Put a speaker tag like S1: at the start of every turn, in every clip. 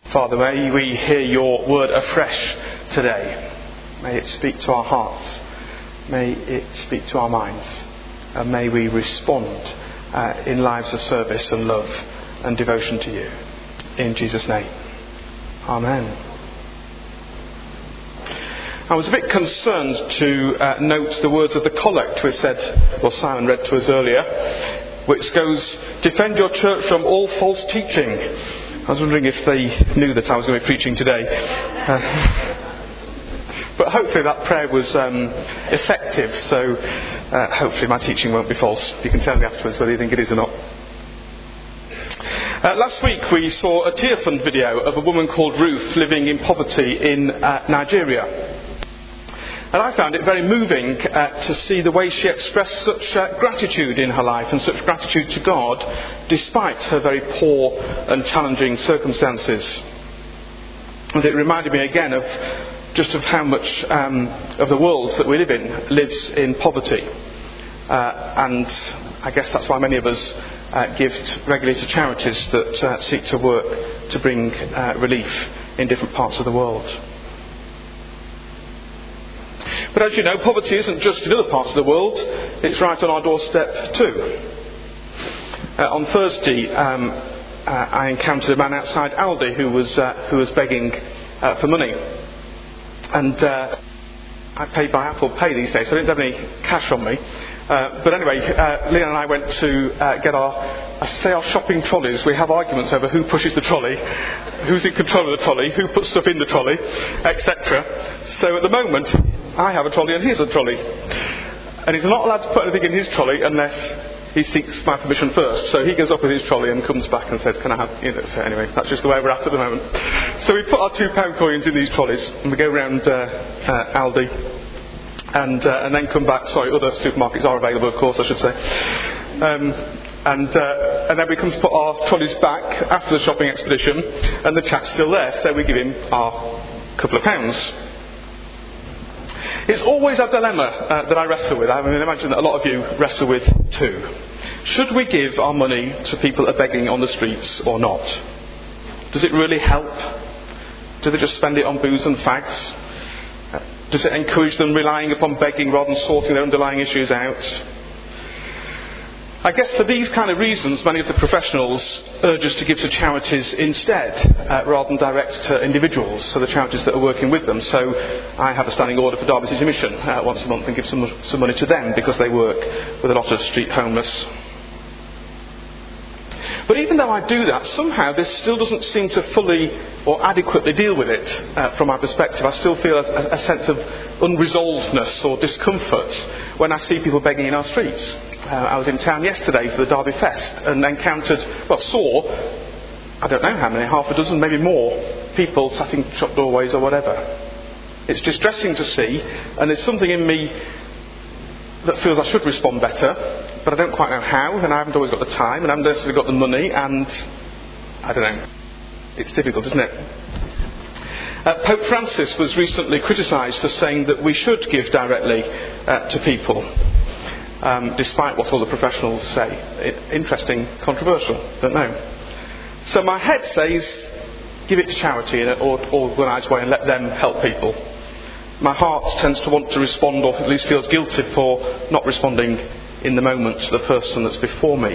S1: Father, may we hear your word afresh today. May it speak to our hearts. May it speak to our minds. And may we respond in lives of service and love and devotion to you. In Jesus' name. Amen. I was a bit concerned to note the words of the collect which Simon read to us earlier, which goes, "Defend your church from all false teaching." I was wondering if they knew that I was going to be preaching today. But hopefully that prayer was effective, so hopefully my teaching won't be false. You can tell me afterwards whether you think it is or not. Last week we saw a Tear Fund video of a woman called Ruth living in poverty in Nigeria. And I found it very moving to see the way she expressed such gratitude in her life and such gratitude to God despite her very poor and challenging circumstances. And it reminded me again of how much of the world that we live in lives in poverty. And I guess that's why many of us give regularly to charities that seek to work to bring relief in different parts of the world. But as you know, poverty isn't just in other parts of the world, it's right on our doorstep too. On Thursday, I encountered a man outside Aldi who was begging for money. And I pay by Apple Pay these days, so I didn't have any cash on me. But anyway, Leon and I went to get our shopping trolleys. We have arguments over who pushes the trolley, who's in control of the trolley, who puts stuff in the trolley, etc. So at the moment, I have a trolley and he has a trolley. And he's not allowed to put anything in his trolley unless he seeks my permission first. So he goes up with his trolley and comes back and says, "Can I have..." So anyway, that's just the way we're at the moment. So we put our £2 coins in these trolleys and we go round Aldi and then come back. Sorry, other supermarkets are available, of course, I should say. And then we come to put our trolleys back after the shopping expedition, and the chap's still there, so we give him our couple of pounds. It's always a dilemma that I wrestle with. I mean, I imagine that a lot of you wrestle with too. Should we give our money to people that are begging on the streets or not? Does it really help? Do they just spend it on booze and fags? Does it encourage them relying upon begging rather than sorting their underlying issues out? I guess for these kind of reasons, many of the professionals urge us to give to charities instead, rather than direct to individuals, so the charities that are working with them. So I have a standing order for Derby City Mission once a month and give some money to them because they work with a lot of street homeless. But even though I do that, somehow this still doesn't seem to fully or adequately deal with it from my perspective. I still feel a sense of unresolvedness or discomfort when I see people begging in our streets. I was in town yesterday for the Derby Fest and saw, I don't know how many, half a dozen, maybe more, people sat in shop doorways or whatever. It's distressing to see, and there's something in me that feels I should respond better, but I don't quite know how, and I haven't always got the time, and I haven't necessarily got the money, and I don't know. It's difficult, isn't it? Pope Francis was recently criticised for saying that we should give directly to people, despite what all the professionals say. Interesting, controversial, don't know. So my head says, give it to charity in an organised way and let them help people. My heart tends to want to respond, or at least feels guilty for not responding in the moment to the person that's before me.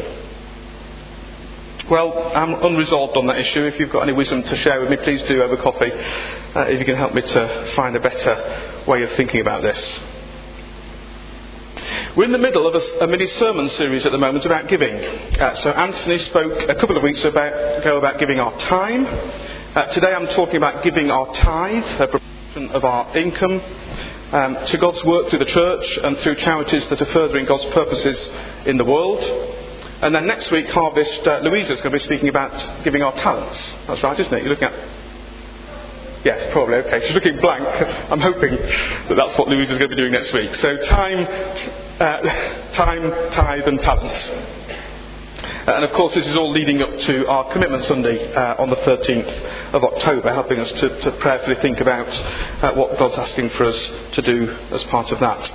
S1: Well, I'm unresolved on that issue. If you've got any wisdom to share with me, please do over coffee, if you can help me to find a better way of thinking about this. We're in the middle of a mini-sermon series at the moment about giving. So Anthony spoke a couple of weeks ago about giving our time. Today I'm talking about giving our tithe, a proportion of our income, to God's work through the church and through charities that are furthering God's purposes in the world. And then next week, Harvest, Louisa's going to be speaking about giving our talents. That's right, isn't it? You're looking at... Yes, probably, okay. She's looking blank. I'm hoping that that's what Louisa's going to be doing next week. So time, tithe and talents. And of course this is all leading up to our Commitment Sunday on the 13th of October, helping us to prayerfully think about what God's asking for us to do as part of that.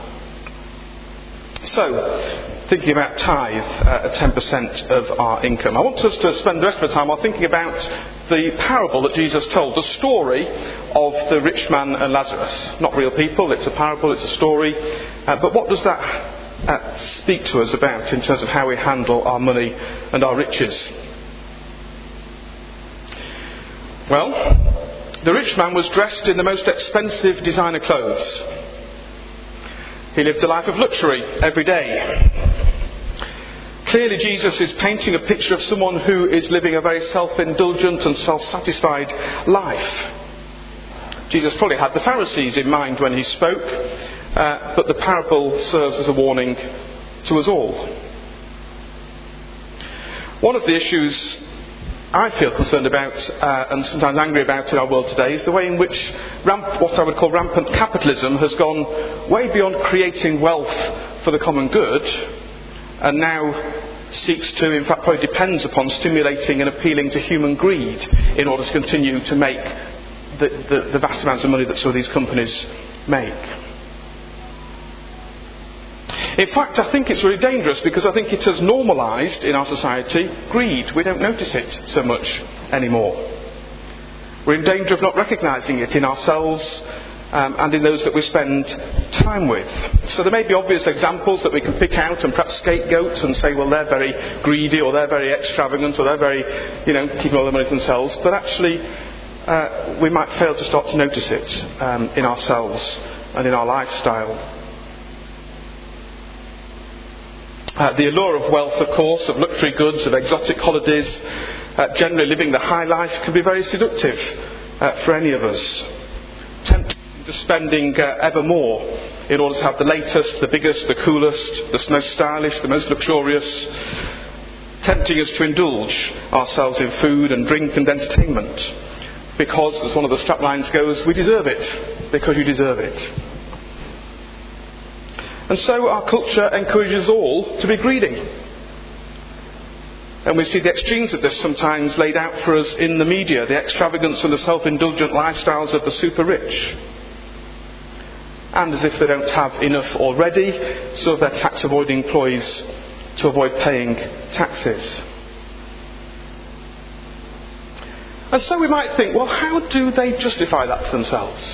S1: So, thinking about tithe at 10% of our income. I want us to spend the rest of the time while thinking about the parable that Jesus told, the story of the rich man and Lazarus. Not real people, it's a parable, it's a story. But what does that speak to us about in terms of how we handle our money and our riches? Well, the rich man was dressed in the most expensive designer clothes. He lived a life of luxury every day. Clearly, Jesus is painting a picture of someone who is living a very self-indulgent and self-satisfied life. Jesus probably had the Pharisees in mind when he spoke, but the parable serves as a warning to us all. One of the issues I feel concerned about and sometimes angry about in our world today is the way in which what I would call rampant capitalism has gone way beyond creating wealth for the common good, and now seeks to, in fact probably depends upon stimulating and appealing to human greed in order to continue to make the vast amounts of money that some of these companies make. In fact, I think it's really dangerous because I think it has normalised in our society greed. We don't notice it so much anymore. We're in danger of not recognising it in ourselves and in those that we spend time with. So there may be obvious examples that we can pick out and perhaps scapegoat and say, well, they're very greedy or they're very extravagant or they're very, keeping all their money to themselves. But actually, we might fail to start to notice it in ourselves and in our lifestyle. The allure of wealth, of course, of luxury goods, of exotic holidays, generally living the high life can be very seductive for any of us. Tempting to spending ever more in order to have the latest, the biggest, the coolest, the most stylish, the most luxurious. Tempting us to indulge ourselves in food and drink and entertainment. Because, as one of the straplines goes, we deserve it. Because you deserve it. And so our culture encourages all to be greedy. And we see the extremes of this sometimes laid out for us in the media, the extravagance and the self-indulgent lifestyles of the super rich. And as if they don't have enough already, so of their tax-avoiding ploys to avoid paying taxes. And so we might think, well, how do they justify that to themselves?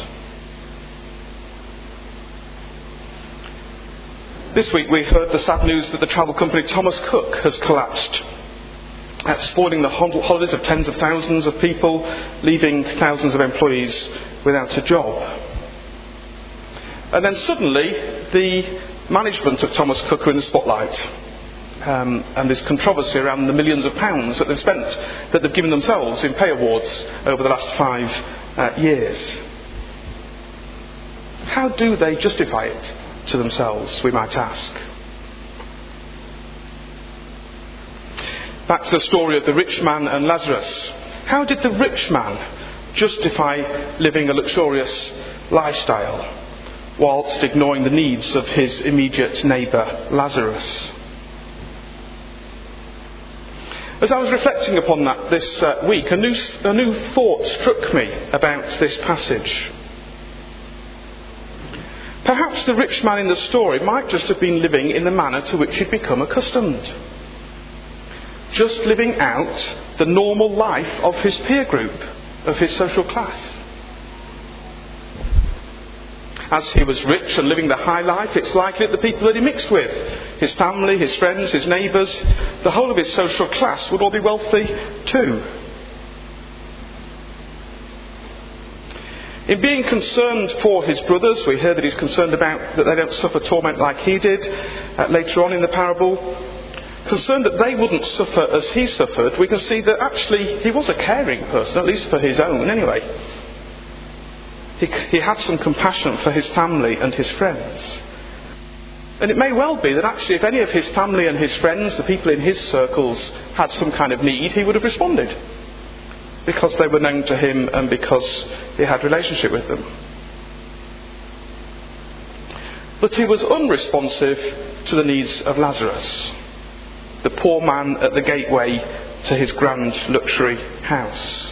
S1: This week we heard the sad news that the travel company Thomas Cook has collapsed, spoiling the holidays of tens of thousands of people, leaving thousands of employees without a job. And then suddenly the management of Thomas Cook are in the spotlight. And there's controversy around the millions of pounds that they've given themselves in pay awards over the last 5 years. How do they justify it to themselves, we might ask? Back to the story of the rich man and Lazarus. How did the rich man justify living a luxurious lifestyle whilst ignoring the needs of his immediate neighbour, Lazarus? As I was reflecting upon that this week, a new thought struck me about this passage. Perhaps the rich man in the story might just have been living in the manner to which he'd become accustomed. Just living out the normal life of his peer group, of his social class. As he was rich and living the high life, it's likely that the people that he mixed with, his family, his friends, his neighbours, the whole of his social class would all be wealthy too. In being concerned for his brothers, we hear that he's concerned about that they don't suffer torment like he did later on in the parable. Concerned that they wouldn't suffer as he suffered, we can see that actually he was a caring person, at least for his own anyway. He had some compassion for his family and his friends. And it may well be that actually if any of his family and his friends, the people in his circles, had some kind of need, he would have responded. Because they were known to him and because he had a relationship with them. But he was unresponsive to the needs of Lazarus, the poor man at the gateway to his grand luxury house.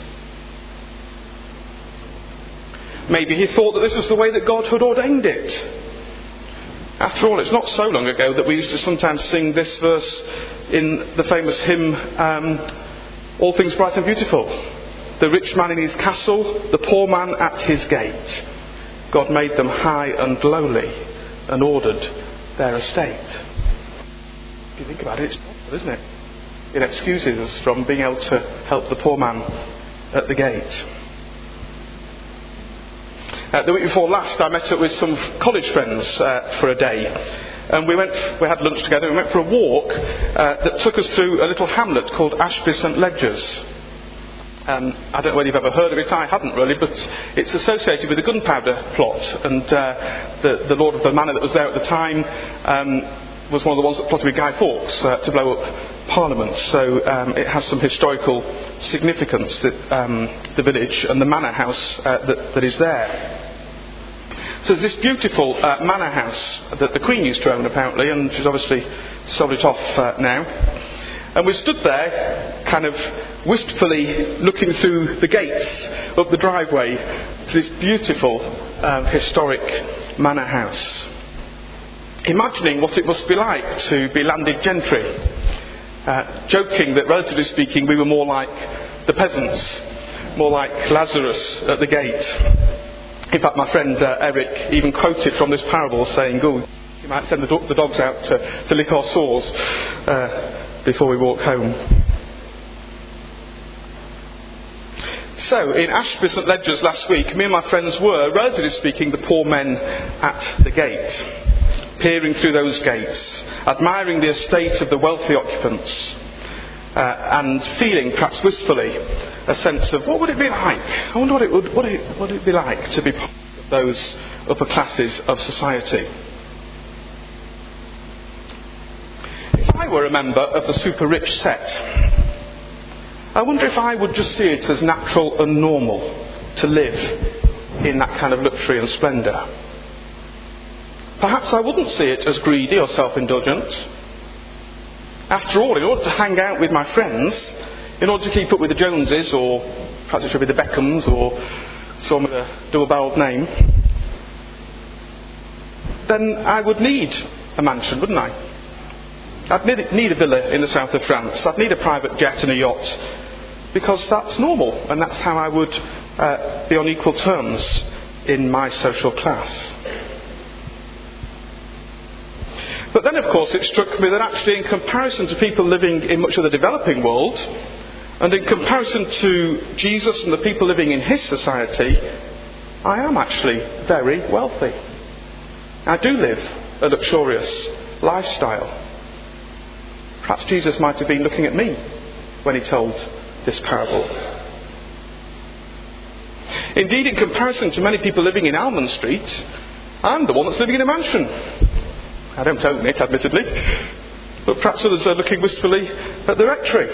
S1: Maybe he thought that this was the way that God had ordained it. After all, it's not so long ago that we used to sometimes sing this verse in the famous hymn, All Things Bright and Beautiful. The the rich man in his castle, the poor man at his gate. God made them high and lowly and ordered their estate. If you think about it, it's possible, isn't it? It excuses us from being able to help the poor man at the gate. The week before last, I met up with some college friends for a day. And we had lunch together. We went for a walk that took us through a little hamlet called Ashby St Ledgers. I don't know whether you've ever heard of it. I hadn't really, but it's associated with the gunpowder plot. And the lord of the manor that was there at the time was one of the ones that plotted with Guy Fawkes to blow up Parliament. So it has some historical significance, the village and the manor house that is there. So there's this beautiful manor house that the Queen used to own, apparently, and she's obviously sold it off now. And we stood there, kind of wistfully looking through the gates up the driveway to this beautiful historic manor house, imagining what it must be like to be landed gentry, joking that, relatively speaking, we were more like the peasants, more like Lazarus at the gate. In fact, my friend Eric even quoted from this parable, saying, "Oh, you might send the dogs out to lick our sores before we walk home." So, in Ashby St Ledgers last week, me and my friends were, relatively speaking, the poor men at the gate, peering through those gates, admiring the estate of the wealthy occupants, and feeling, perhaps wistfully, a sense of what would it be like? I wonder what it would be like to be part of those upper classes of society. If I were a member of the super rich set, I wonder if I would just see it as natural and normal to live in that kind of luxury and splendour. Perhaps I wouldn't see it as greedy or self-indulgent. After all, in order to hang out with my friends, in order to keep up with the Joneses, or perhaps it should be the Beckhams, or someone with a double-barrelled name, then I would need a mansion, wouldn't I? I'd need a villa in the south of France. I'd need a private jet and a yacht, because that's normal, and that's how I would be on equal terms in my social class. But then, of course, it struck me that actually, in comparison to people living in much of the developing world, and in comparison to Jesus and the people living in his society, I am actually very wealthy. I do live a luxurious lifestyle. Perhaps Jesus might have been looking at me when he told this parable. Indeed, in comparison to many people living in Almond Street, I'm the one that's living in a mansion. I don't own it, admittedly, but perhaps others are looking wistfully at the rectory.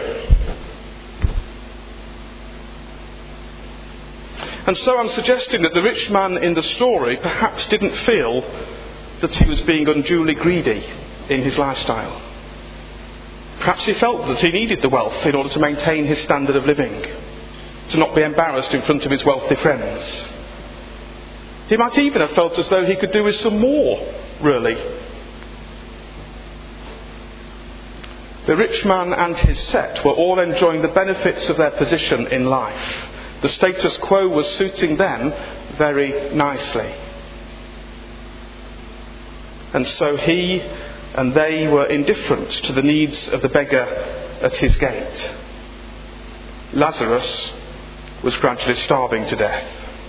S1: And so I'm suggesting that the rich man in the story perhaps didn't feel that he was being unduly greedy in his lifestyle. Perhaps he felt that he needed the wealth in order to maintain his standard of living, to not be embarrassed in front of his wealthy friends. He might even have felt as though he could do with some more, really. The rich man and his set were all enjoying the benefits of their position in life. The status quo was suiting them very nicely. And so he and they were indifferent to the needs of the beggar at his gate. Lazarus was gradually starving to death.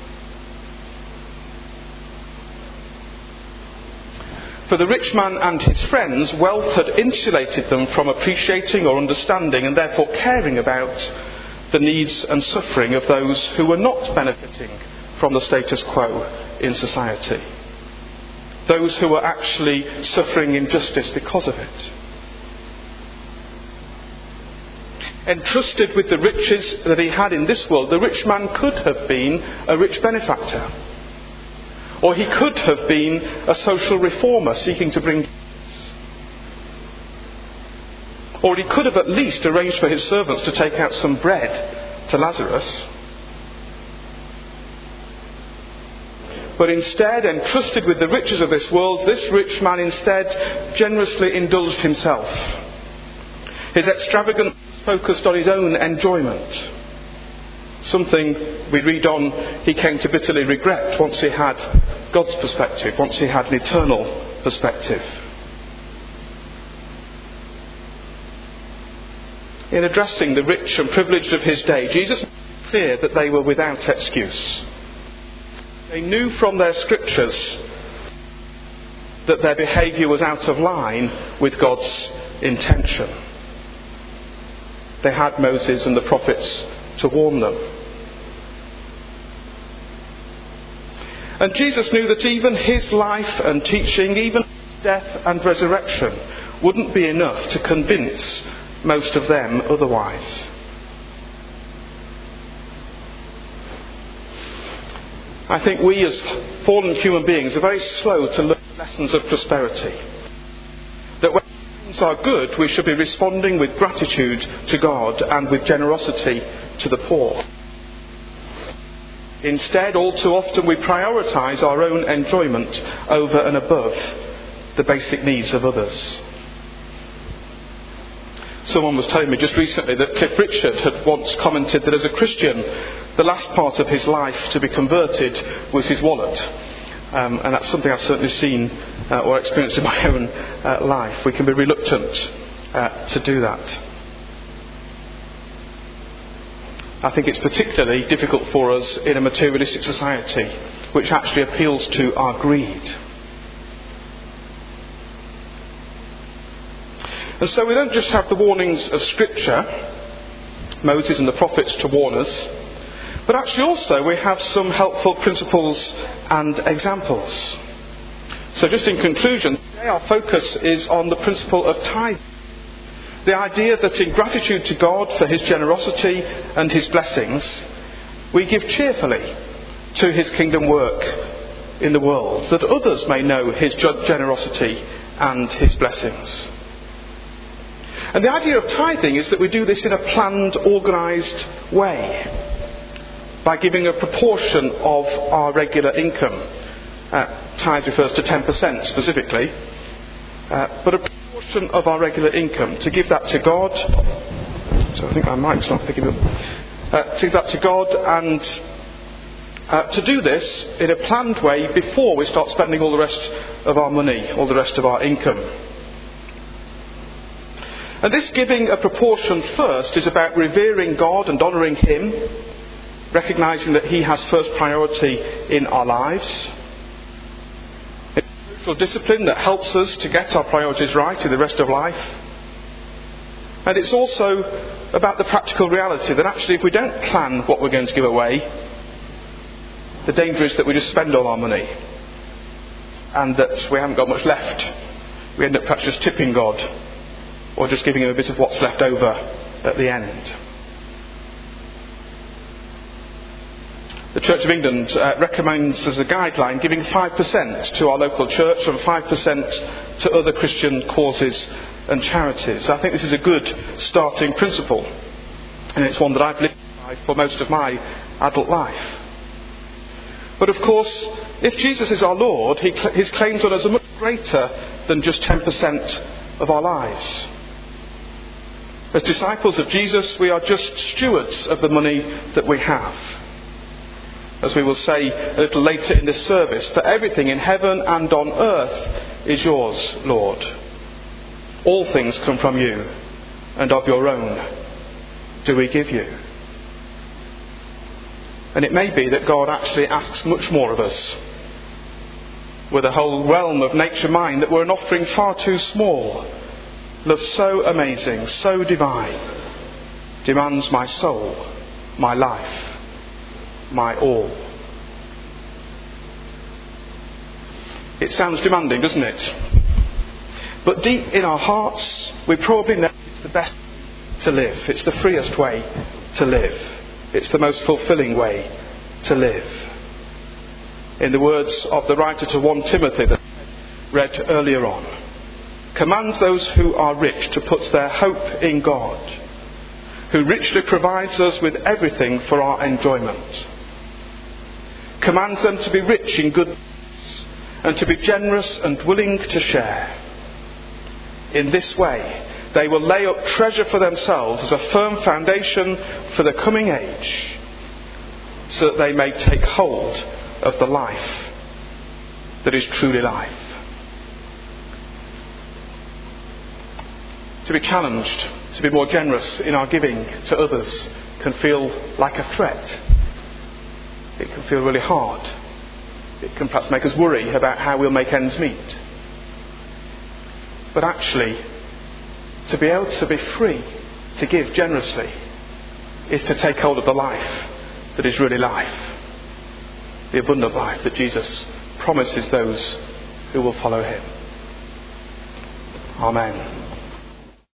S1: For the rich man and his friends, wealth had insulated them from appreciating or understanding and therefore caring about the needs and suffering of those who were not benefiting from the status quo in society. Those who were actually suffering injustice because of it. Entrusted with the riches that he had in this world, the rich man could have been a rich benefactor. Or he could have been a social reformer seeking to bring peace. Or he could have at least arranged for his servants to take out some bread to Lazarus. But instead, entrusted with the riches of this world, this rich man instead generously indulged himself. His extravagance focused on his own enjoyment. Something we read on he came to bitterly regret once he had God's perspective, once he had an eternal perspective. In addressing the rich and privileged of his day, Jesus made it clear that they were without excuse. They knew from their scriptures that their behaviour was out of line with God's intention. They had Moses and the prophets to warn them. And Jesus knew that even his life and teaching, even his death and resurrection, wouldn't be enough to convince most of them otherwise. I think we as fallen human beings are very slow to learn lessons of prosperity. That when things are good, we should be responding with gratitude to God and with generosity to the poor. Instead, all too often we prioritise our own enjoyment over and above the basic needs of others. Someone was telling me just recently that Cliff Richard had once commented that as a Christian, the last part of his life to be converted was his wallet. And that's something I've certainly seen or experienced in my own life. We can be reluctant to do that. I think it's particularly difficult for us in a materialistic society, which actually appeals to our greed. And so we don't just have the warnings of Scripture, Moses and the prophets to warn us, but actually also we have some helpful principles and examples. So just in conclusion, today our focus is on the principle of tithing. The idea that in gratitude to God for his generosity and his blessings, we give cheerfully to his kingdom work in the world, that others may know his generosity and his blessings. And the idea of tithing is that we do this in a planned, organised way, by giving a proportion of our regular income. Tithe refers to 10% specifically, but a proportion of our regular income, to give that to God. So I think my mic's not picking up. To give that to God, and to do this in a planned way before we start spending all the rest of our money, all the rest of our income. And this giving a proportion first is about revering God and honouring him, recognising that he has first priority in our lives. It's a spiritual discipline that helps us to get our priorities right in the rest of life. And it's also about the practical reality that actually if we don't plan what we're going to give away, the danger is that we just spend all our money and that we haven't got much left. We end up perhaps just tipping God, or just giving him a bit of what's left over at the end. The Church of England recommends as a guideline giving 5% to our local church and 5% to other Christian causes and charities. I think this is a good starting principle, and it's one that I've lived by for most of my adult life. But of course, if Jesus is our Lord, his claims on us are much greater than just 10% of our lives. As disciples of Jesus, we are just stewards of the money that we have. As we will say a little later in this service, for everything in heaven and on earth is yours, Lord. All things come from you, and of your own do we give you. And it may be that God actually asks much more of us, with a whole realm of nature mind that we're an offering far too small. Love so amazing, so divine, demands my soul, my life, my all. It sounds demanding, doesn't it? But deep in our hearts, we probably know it's the best way to live. It's the freest way to live. It's the most fulfilling way to live. In the words of the writer to 1 Timothy that I read earlier on, command those who are rich to put their hope in God, who richly provides us with everything for our enjoyment. Command them to be rich in good deeds and to be generous and willing to share. In this way, they will lay up treasure for themselves as a firm foundation for the coming age, so that they may take hold of the life that is truly life. To be challenged to be more generous in our giving to others can feel like a threat. It can feel really hard. It can perhaps make us worry about how we'll make ends meet. But actually, to be able to be free to give generously is to take hold of the life that is really life. The abundant life that Jesus promises those who will follow him. Amen.